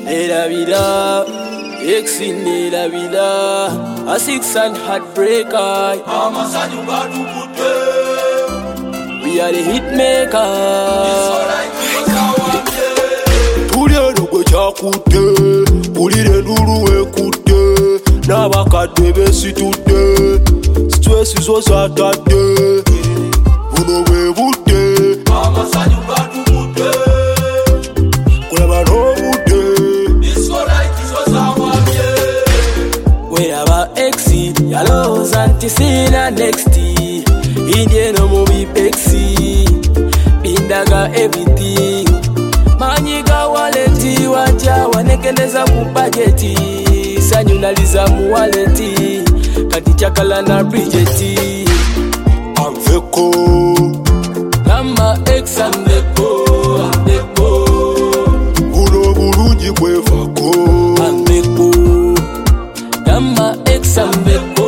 Nera vida, exin nera vida, a 6 and heartbreaker. We are the hit maker. Tulero kwe chakute, ulire nuru ekute, nabakadde besitudde, stress zo zatadde, buno bwe budde, amasanyu gatugudde, kulaba n'obudde, weraba exi yalowooza nti sina next indieno mubi pexi bindaga everything manyiga waleti wanja wanekendeza ku budgeti sanyunaliza mu waleti kati chakala na bridgeti amveko kama ex ambeko buno bulungi bwevako ambeko kama ex ambeko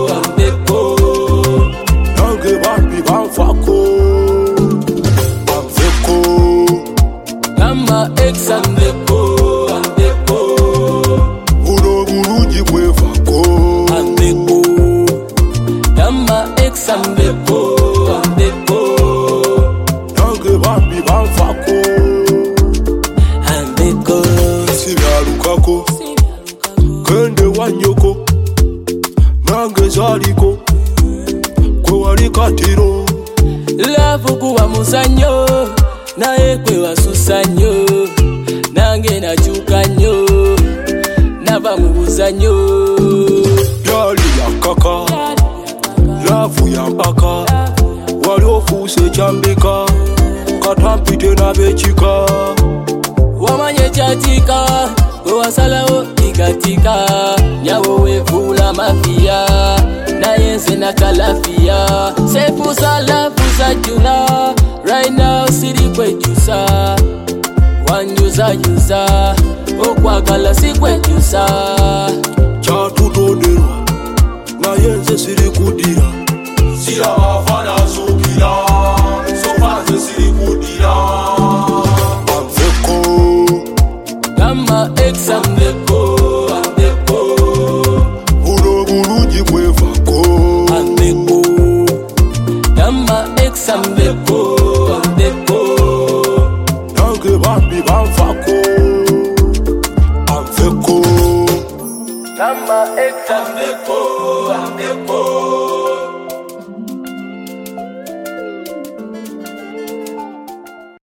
nange bambi banfako amveko kama ex ambeko buno bulungi bwevako ambeko kama ex ambeko nange bambi banfako ambeko sibyalukako kende wanyoko nange zaliko kwe wali katiro lavu kuwa muzanyo naye kwe wasusa nnyo nange nakyuka nnyo nava mu buzanyo yali yakaka lavu yampaka wali ofuuse ekyambika katampite n'abekika wamanye kyatika wewasalawo ikatika nyawo wevuula mafiya naye nze nakalafiya sefuusa lafuusa jula right now siri kwejusa wanjuzayuza okwagala si kwejusa kyatutonderwa naye nze siri kudira sirabafana sukira sofa nze siri kudira amveko kama ex ambeko buno bulungi bwevako ambeko kama ex ambeko nange bambi banfako